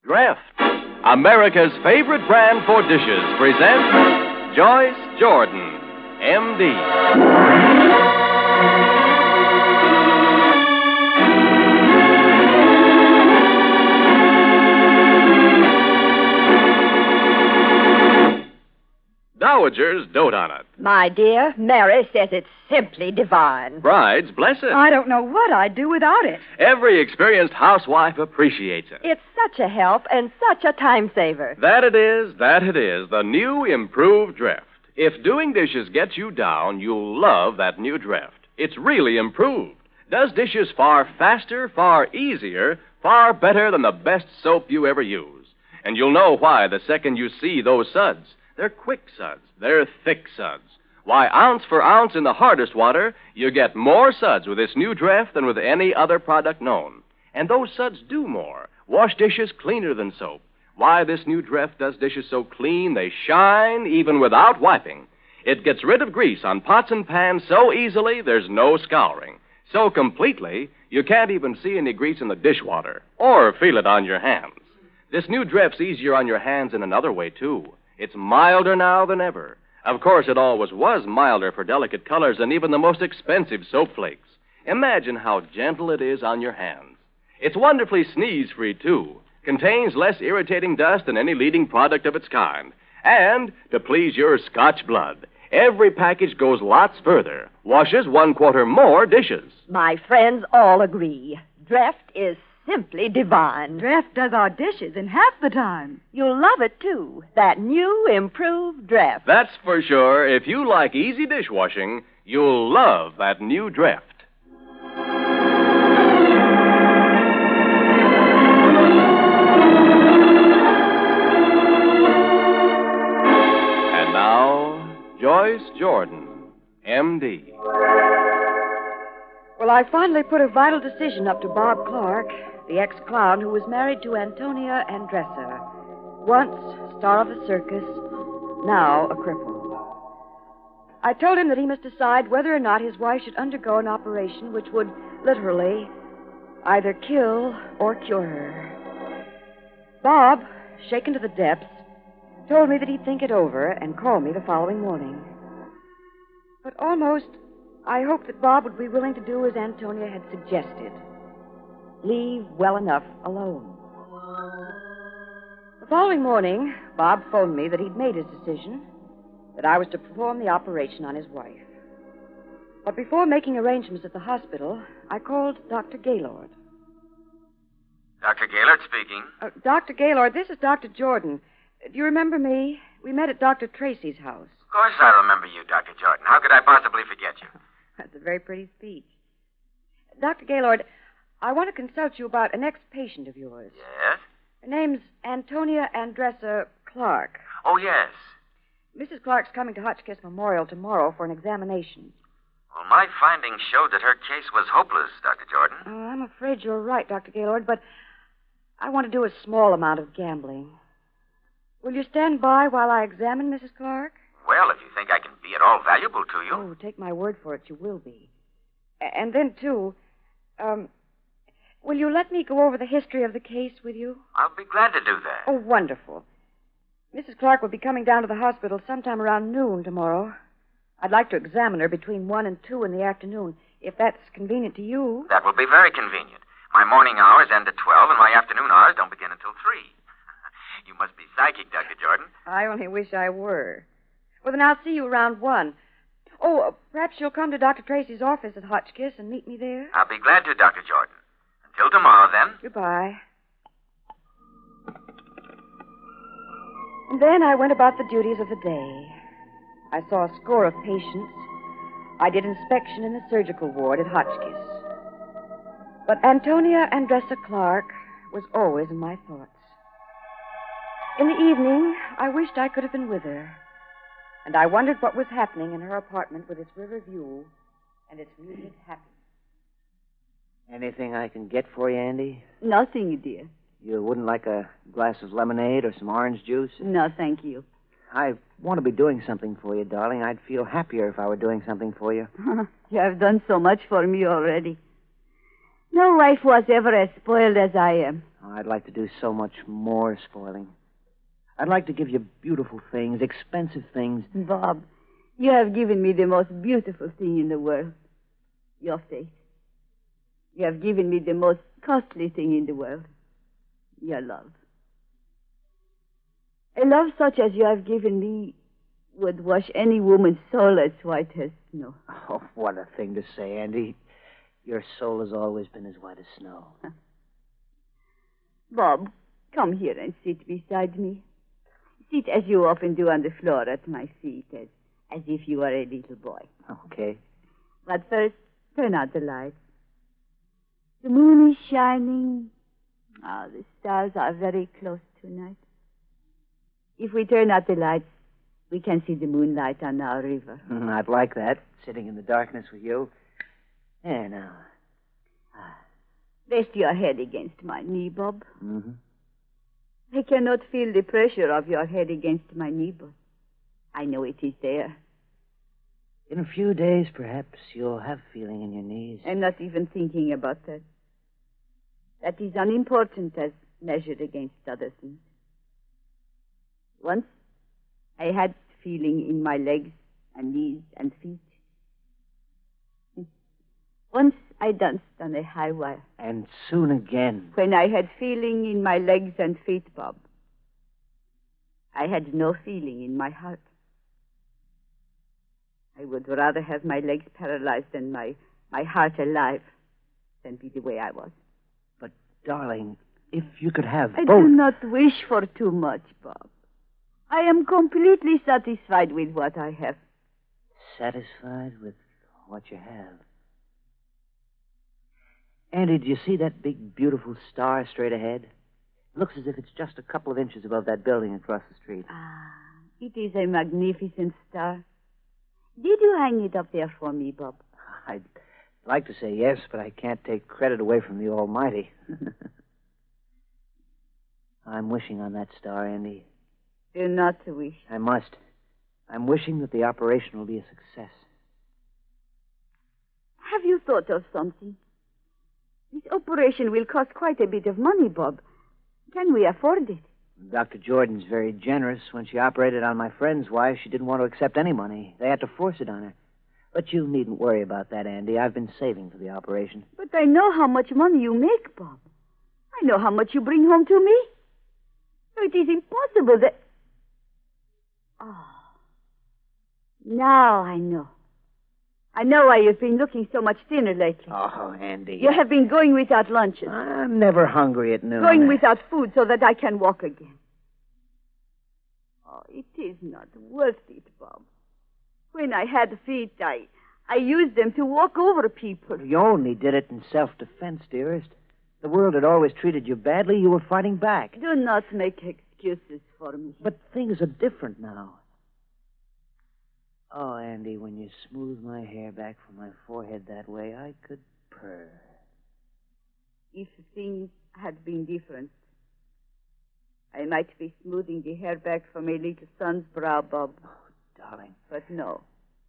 Dreft, America's favorite brand for dishes, presents Joyce Jordan, M.D. Dowagers dote on it. My dear, Mary says it's simply divine. Brides bless it. I don't know what I'd do without it. Every experienced housewife appreciates it. It's such a help and such a time saver. That it is. The new improved Dreft. If doing dishes gets you down, you'll love that new Dreft. It's really improved. Does dishes far faster, far easier, far better than the best soap you ever use. And you'll know why the second you see those suds. They're quick suds. They're thick suds. Why, ounce for ounce in the hardest water, you get more suds with this new Dreft than with any other product known. And those suds do more. Wash dishes cleaner than soap. Why, this new Dreft does dishes so clean they shine even without wiping. It gets rid of grease on pots and pans so easily there's no scouring. So completely, you can't even see any grease in the dishwater or feel it on your hands. This new Dreft's easier on your hands in another way, too. It's milder now than ever. Of course, it always was milder for delicate colors than even the most expensive soap flakes. Imagine how gentle it is on your hands. It's wonderfully sneeze-free, too. Contains less irritating dust than any leading product of its kind. And, to please your Scotch blood, every package goes lots further. Washes 1/4 more dishes. My friends all agree. Dreft is simply divine. Dreft does our dishes in half the time. You'll love it, too. That new improved Dreft. That's for sure. If you like easy dishwashing, you'll love that new Dreft. And now, Joyce Jordan, M.D. Well, I finally put a vital decision up to Bob Clark, the ex-clown who was married to Antonia Andressa. Once star of the circus, now a cripple. I told him that he must decide whether or not his wife should undergo an operation which would literally either kill or cure her. Bob, shaken to the depths, told me that he'd think it over and call me the following morning. But almost I hoped that Bob would be willing to do as Antonia had suggested. Leave well enough alone. The following morning, Bob phoned me that he'd made his decision, that I was to perform the operation on his wife. But before making arrangements at the hospital, I called Dr. Gaylord. Dr. Gaylord speaking. Dr. Gaylord, this is Dr. Jordan. Do you remember me? We met at Dr. Tracy's house. Of course I remember you, Dr. Jordan. How could I possibly forget you? That's a very pretty speech. Dr. Gaylord, I want to consult you about an ex-patient of yours. Yes? Her name's Antonia Andressa Clark. Oh, yes. Mrs. Clark's coming to Hotchkiss Memorial tomorrow for an examination. Well, my findings showed that her case was hopeless, Dr. Jordan. Oh, I'm afraid you're right, Dr. Gaylord, but I want to do a small amount of gambling. Will you stand by while I examine Mrs. Clark? Well, if you think I can be at all valuable to you. Oh, take my word for it, you will be. And then, too, will you let me go over the history of the case with you? I'll be glad to do that. Oh, wonderful. Mrs. Clark will be coming down to the hospital sometime around noon tomorrow. I'd like to examine her between 1 and 2 in the afternoon, if that's convenient to you. That will be very convenient. My morning hours end at 12, and my afternoon hours don't begin until 3. You must be psychic, Dr. Jordan. I only wish I were. Well, then I'll see you around 1. Oh, perhaps you'll come to Dr. Tracy's office at Hotchkiss and meet me there? I'll be glad to, Dr. Jordan. Until tomorrow, then. Goodbye. And then I went about the duties of the day. I saw a score of patients. I did inspection in the surgical ward at Hotchkiss. But Antonia Andressa Clark was always in my thoughts. In the evening, I wished I could have been with her. And I wondered what was happening in her apartment with its river view and its music happy. Anything I can get for you, Andy? Nothing, dear. You wouldn't like a glass of lemonade or some orange juice? No, thank you. I want to be doing something for you, darling. I'd feel happier if I were doing something for you. You have done so much for me already. No wife was ever as spoiled as I am. Oh, I'd like to do so much more spoiling. I'd like to give you beautiful things, expensive things. Bob, you have given me the most beautiful thing in the world. Your faith. You have given me the most costly thing in the world. Your love. A love such as you have given me would wash any woman's soul as white as snow. Oh, what a thing to say, Andy. Your soul has always been as white as snow. Bob, come here and sit beside me. Sit as you often do on the floor at my feet, as if you were a little boy. Okay. But first, turn out the lights. The moon is shining. Ah, the stars are very close tonight. If we turn out the lights, we can see the moonlight on our river. I'd like that, sitting in the darkness with you. There now. Rest your head against my knee, Bob. Mm-hmm. I cannot feel the pressure of your head against my knee, but I know it is there. In a few days, perhaps, you'll have feeling in your knees. I'm not even thinking about that. That is unimportant as measured against other things. Once, I had feeling in my legs and knees and feet. Once, I danced on a high wire. And soon again. When I had feeling in my legs and feet, Bob, I had no feeling in my heart. I would rather have my legs paralyzed and my heart alive than be the way I was. But, darling, if you could have I both... do not wish for too much, Bob. I am completely satisfied with what I have. Satisfied with what you have? Andy, do you see that big, beautiful star straight ahead? It looks as if it's just a couple of inches above that building across the street. Ah, it is a magnificent star. Did you hang it up there for me, Bob? I'd like to say yes, but I can't take credit away from the Almighty. I'm wishing on that star, Andy. Do not wish. I must. I'm wishing that the operation will be a success. Have you thought of something? This operation will cost quite a bit of money, Bob. Can we afford it? Dr. Jordan's very generous. When she operated on my friend's wife, she didn't want to accept any money. They had to force it on her. But you needn't worry about that, Andy. I've been saving for the operation. But I know how much money you make, Bob. I know how much you bring home to me. So it is impossible that... Oh. Now I know. I know why you've been looking so much thinner lately. Oh, Andy. You have been going without lunches. I'm never hungry at noon. Going without food so that I can walk again. Oh, it is not worth it, Bob. When I had feet, I used them to walk over people. You only did it in self-defense, dearest. The world had always treated you badly. You were fighting back. Do not make excuses for me. But things are different now. Oh, Andy, when you smooth my hair back from my forehead that way, I could purr. If things had been different, I might be smoothing the hair back from a little son's brow, Bob. Oh, darling. But no.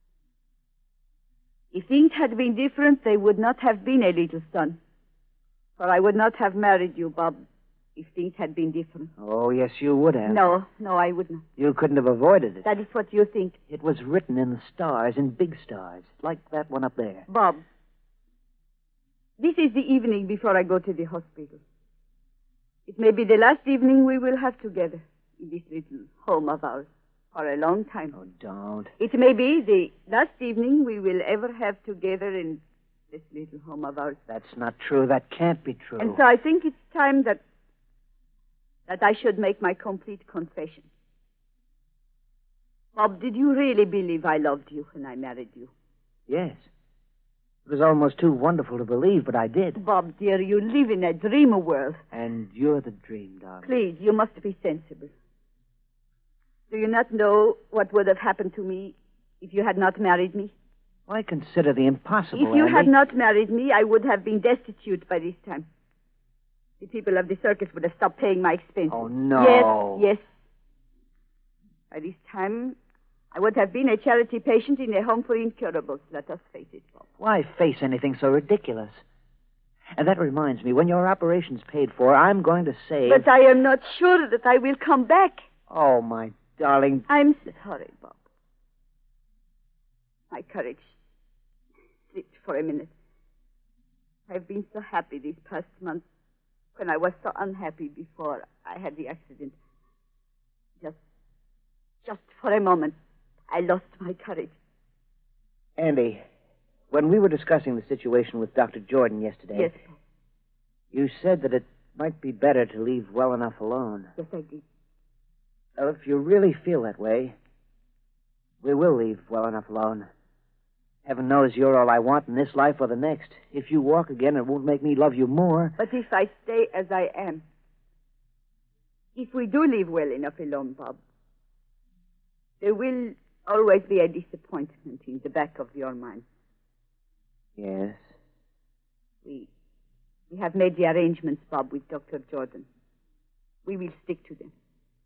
If things had been different, they would not have been a little son. For I would not have married you, Bob, if things had been different. Oh, yes, you would have. No, I would not. You couldn't have avoided it. That is what you think. It was written in the stars, in big stars, like that one up there. Bob, this is the evening before I go to the hospital. It may be the last evening we will have together in this little home of ours for a long time. Oh, don't. It may be the last evening we will ever have together in this little home of ours. That's not true. That can't be true. And so I think it's time that I should make my complete confession. Bob, did you really believe I loved you when I married you? Yes. It was almost too wonderful to believe, but I did. Bob, dear, you live in a dream world. And you're the dream, darling. Please, you must be sensible. Do you not know what would have happened to me if you had not married me? Why consider the impossible, If you Andy? had not married me, I would have been destitute by this time. The people of the circus would have stopped paying my expenses. Oh, no. Yes. By this time, I would have been a charity patient in a home for incurables. Let us face it, Bob. Why face anything so ridiculous? And that reminds me, when your operation's paid for, I'm going to save... But I am not sure that I will come back. Oh, my darling. I'm sorry, Bob. My courage slipped for a minute. I've been so happy these past months when I was so unhappy before I had the accident. Just for a moment, I lost my courage. Andy, when we were discussing the situation with Dr. Jordan yesterday... Yes, Bob. You said that it might be better to leave well enough alone. Yes, I did. Well, if you really feel that way, we will leave well enough alone. Heaven knows you're all I want in this life or the next. If you walk again, it won't make me love you more. But if I stay as I am, if we do leave well enough alone, Bob, there will always be a disappointment in the back of your mind. Yes? We have made the arrangements, Bob, with Dr. Jordan. We will stick to them.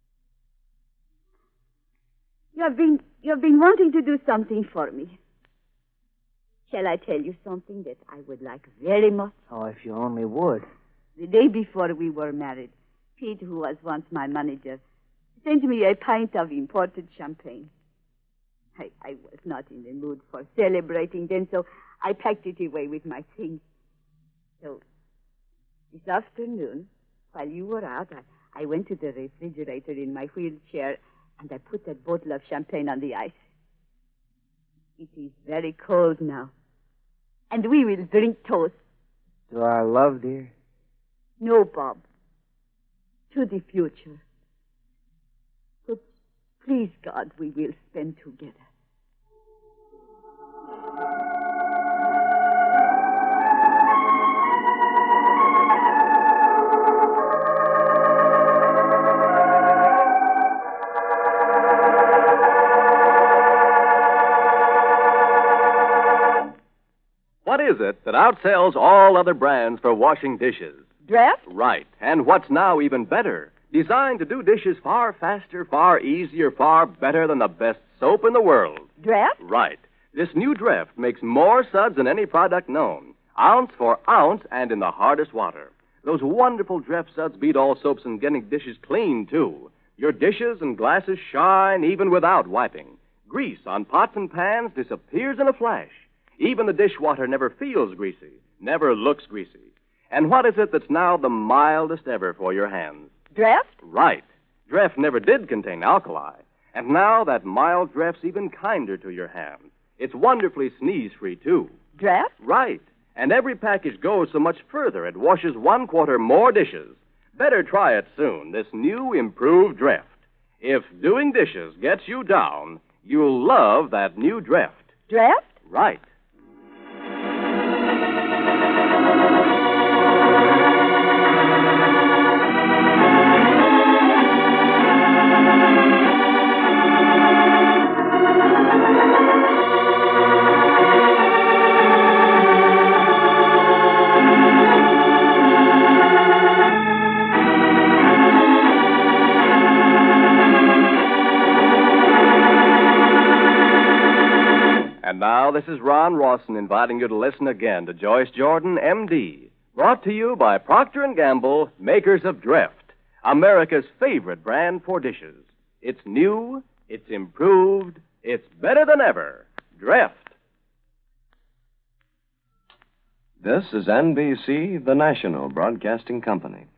You have been wanting to do something for me. Shall I tell you something that I would like very much? Oh, if you only would. The day before we were married, Pete, who was once my manager, sent me a pint of imported champagne. I was not in the mood for celebrating then, so I packed it away with my things. So, this afternoon, while you were out, I went to the refrigerator in my wheelchair, and I put that bottle of champagne on the ice. It is very cold now, and we will drink toast. To our love, dear? No, Bob. To the future. But please, God, we will spend together. What is it that outsells all other brands for washing dishes? Draft? Right. And what's now even better, designed to do dishes far faster, far easier, far better than the best soap in the world. Draft? Right. This new Draft makes more suds than any product known, ounce for ounce and in the hardest water. Those wonderful Draft suds beat all soaps in getting dishes clean, too. Your dishes and glasses shine even without wiping. Grease on pots and pans disappears in a flash. Even the dishwater never feels greasy, never looks greasy. And what is it that's now the mildest ever for your hands? Draft? Right. Draft never did contain alkali. And now that mild Draft's even kinder to your hands. It's wonderfully sneeze-free, too. Draft? Right. And every package goes so much further, it washes 1/4 more dishes. Better try it soon, this new improved Draft. If doing dishes gets you down, you'll love that new Draft. Draft? Right. And now, this is Ron Rawson inviting you to listen again to Joyce Jordan, M.D., brought to you by Procter & Gamble, makers of Draft, America's favorite brand for dishes. It's new, it's improved, it's better than ever. Draft. This is NBC, the national broadcasting company.